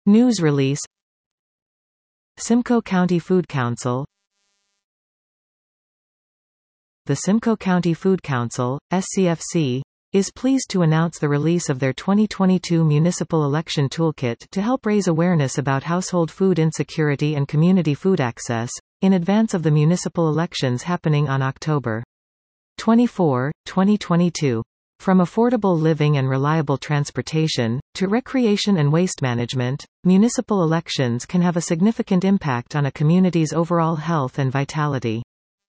News release. Simcoe County Food Council. The Simcoe County Food Council, SCFC, is pleased to announce the release of their 2022 Municipal Election Toolkit to help raise awareness about household food insecurity and community food access, in advance of the municipal elections happening on October 24, 2022. From affordable living and reliable transportation, to recreation and waste management, municipal elections can have a significant impact on a community's overall health and vitality.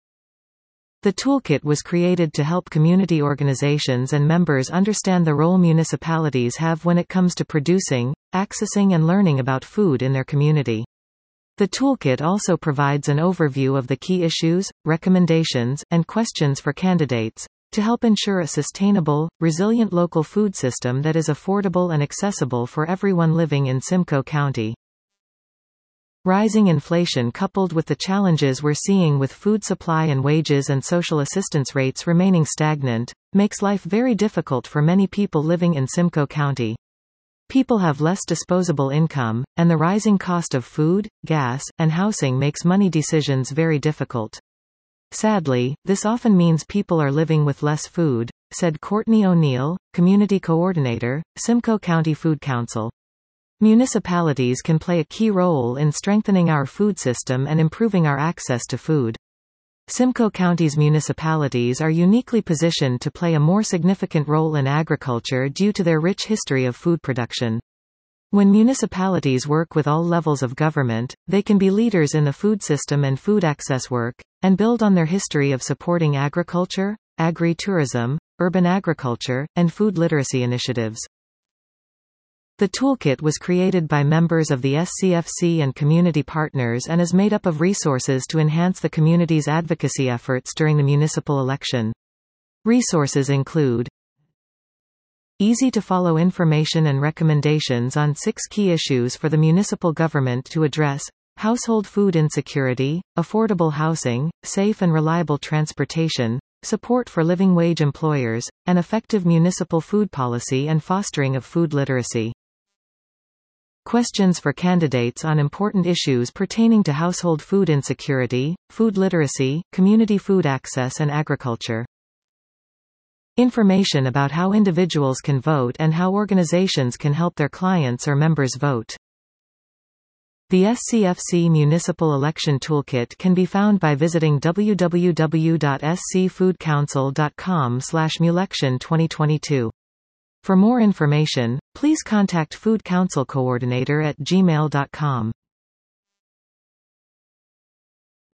The toolkit was created to help community organizations and members understand the role municipalities have when it comes to producing, accessing and learning about food in their community. The toolkit also provides an overview of the key issues, recommendations, and questions for candidates, to help ensure a sustainable, resilient local food system that is affordable and accessible for everyone living in Simcoe County. Rising inflation coupled with the challenges we're seeing with food supply and wages and social assistance rates remaining stagnant, makes life very difficult for many people living in Simcoe County. People have less disposable income, and the rising cost of food, gas, and housing makes money decisions very difficult. Sadly, this often means people are living with less food, said Courtney O'Neill, Community Coordinator, Simcoe County Food Council. Municipalities can play a key role in strengthening our food system and improving our access to food. Simcoe County's municipalities are uniquely positioned to play a more significant role in agriculture due to their rich history of food production. When municipalities work with all levels of government, they can be leaders in the food system and food access work, and build on their history of supporting agriculture, agri-tourism, urban agriculture, and food literacy initiatives. The toolkit was created by members of the SCFC and community partners and is made up of resources to enhance the community's advocacy efforts during the municipal election. Resources include easy-to-follow information and recommendations on 6 key issues for the municipal government to address: household food insecurity, affordable housing, safe and reliable transportation, support for living wage employers, and effective municipal food policy and fostering of food literacy. Questions for candidates on important issues pertaining to household food insecurity, food literacy, community food access and agriculture. Information about how individuals can vote and how organizations can help their clients or members vote. The SCFC Municipal Election Toolkit can be found by visiting www.scfoodcouncil.com/mulection2022. For more information, please contact Food Council Coordinator at gmail.com.